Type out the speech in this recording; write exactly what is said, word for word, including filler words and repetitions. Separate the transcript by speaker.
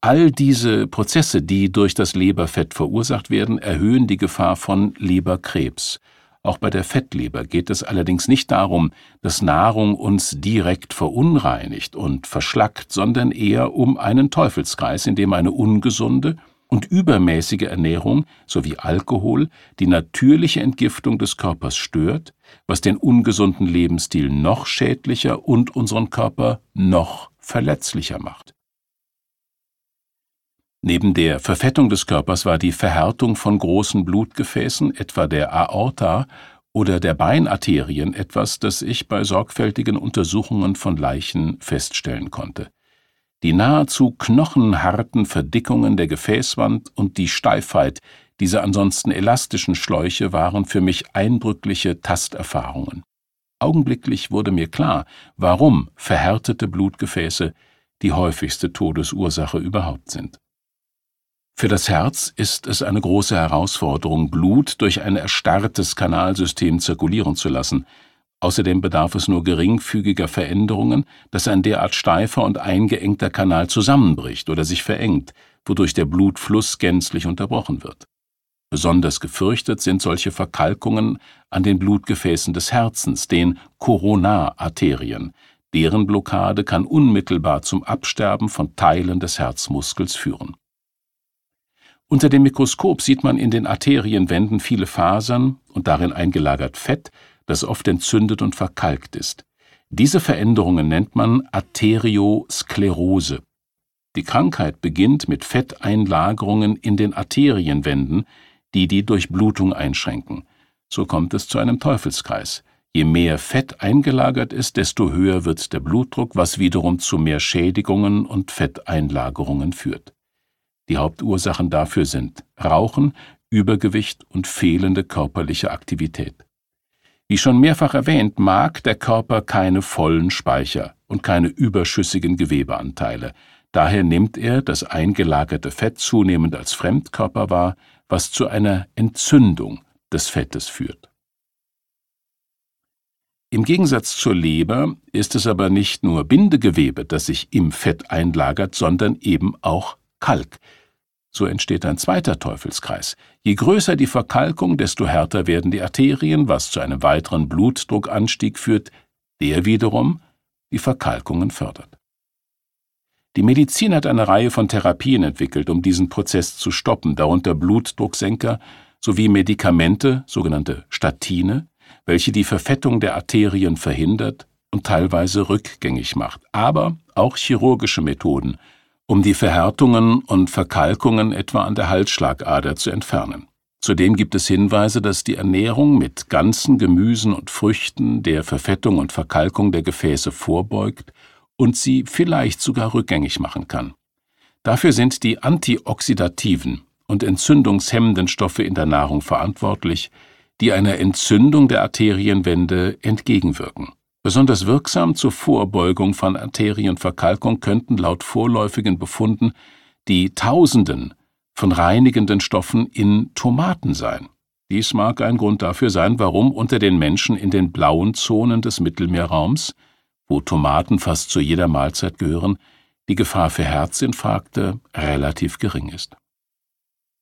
Speaker 1: All diese Prozesse, die durch das Leberfett verursacht werden, erhöhen die Gefahr von Leberkrebs. Auch bei der Fettleber geht es allerdings nicht darum, dass Nahrung uns direkt verunreinigt und verschlackt, sondern eher um einen Teufelskreis, in dem eine ungesunde und übermäßige Ernährung sowie Alkohol die natürliche Entgiftung des Körpers stört, was den ungesunden Lebensstil noch schädlicher und unseren Körper noch verletzlicher macht. Neben der Verfettung des Körpers war die Verhärtung von großen Blutgefäßen, etwa der Aorta oder der Beinarterien, etwas, das ich bei sorgfältigen Untersuchungen von Leichen feststellen konnte. Die nahezu knochenharten Verdickungen der Gefäßwand und die Steifheit dieser ansonsten elastischen Schläuche waren für mich eindrückliche Tasterfahrungen. Augenblicklich wurde mir klar, warum verhärtete Blutgefäße die häufigste Todesursache überhaupt sind. Für das Herz ist es eine große Herausforderung, Blut durch ein erstarrtes Kanalsystem zirkulieren zu lassen. Außerdem bedarf es nur geringfügiger Veränderungen, dass ein derart steifer und eingeengter Kanal zusammenbricht oder sich verengt, wodurch der Blutfluss gänzlich unterbrochen wird. Besonders gefürchtet sind solche Verkalkungen an den Blutgefäßen des Herzens, den Koronararterien. Deren Blockade kann unmittelbar zum Absterben von Teilen des Herzmuskels führen. Unter dem Mikroskop sieht man in den Arterienwänden viele Fasern und darin eingelagert Fett, das oft entzündet und verkalkt ist. Diese Veränderungen nennt man Arteriosklerose. Die Krankheit beginnt mit Fetteinlagerungen in den Arterienwänden, die die Durchblutung einschränken. So kommt es zu einem Teufelskreis. Je mehr Fett eingelagert ist, desto höher wird der Blutdruck, was wiederum zu mehr Schädigungen und Fetteinlagerungen führt. Die Hauptursachen dafür sind Rauchen, Übergewicht und fehlende körperliche Aktivität. Wie schon mehrfach erwähnt, mag der Körper keine vollen Speicher und keine überschüssigen Gewebeanteile. Daher nimmt er das eingelagerte Fett zunehmend als Fremdkörper wahr, was zu einer Entzündung des Fettes führt. Im Gegensatz zur Leber ist es aber nicht nur Bindegewebe, das sich im Fett einlagert, sondern eben auch Kalk. So entsteht ein zweiter Teufelskreis. Je größer die Verkalkung, desto härter werden die Arterien, was zu einem weiteren Blutdruckanstieg führt, der wiederum die Verkalkungen fördert. Die Medizin hat eine Reihe von Therapien entwickelt, um diesen Prozess zu stoppen, darunter Blutdrucksenker sowie Medikamente, sogenannte Statine, welche die Verfettung der Arterien verhindert und teilweise rückgängig macht, aber auch chirurgische Methoden, um die Verhärtungen und Verkalkungen etwa an der Halsschlagader zu entfernen. Zudem gibt es Hinweise, dass die Ernährung mit ganzen Gemüsen und Früchten der Verfettung und Verkalkung der Gefäße vorbeugt und sie vielleicht sogar rückgängig machen kann. Dafür sind die antioxidativen und entzündungshemmenden Stoffe in der Nahrung verantwortlich, die einer Entzündung der Arterienwände entgegenwirken. Besonders wirksam zur Vorbeugung von Arterienverkalkung könnten laut vorläufigen Befunden die Tausenden von reinigenden Stoffen in Tomaten sein. Dies mag ein Grund dafür sein, warum unter den Menschen in den blauen Zonen des Mittelmeerraums, wo Tomaten fast zu jeder Mahlzeit gehören, die Gefahr für Herzinfarkte relativ gering ist.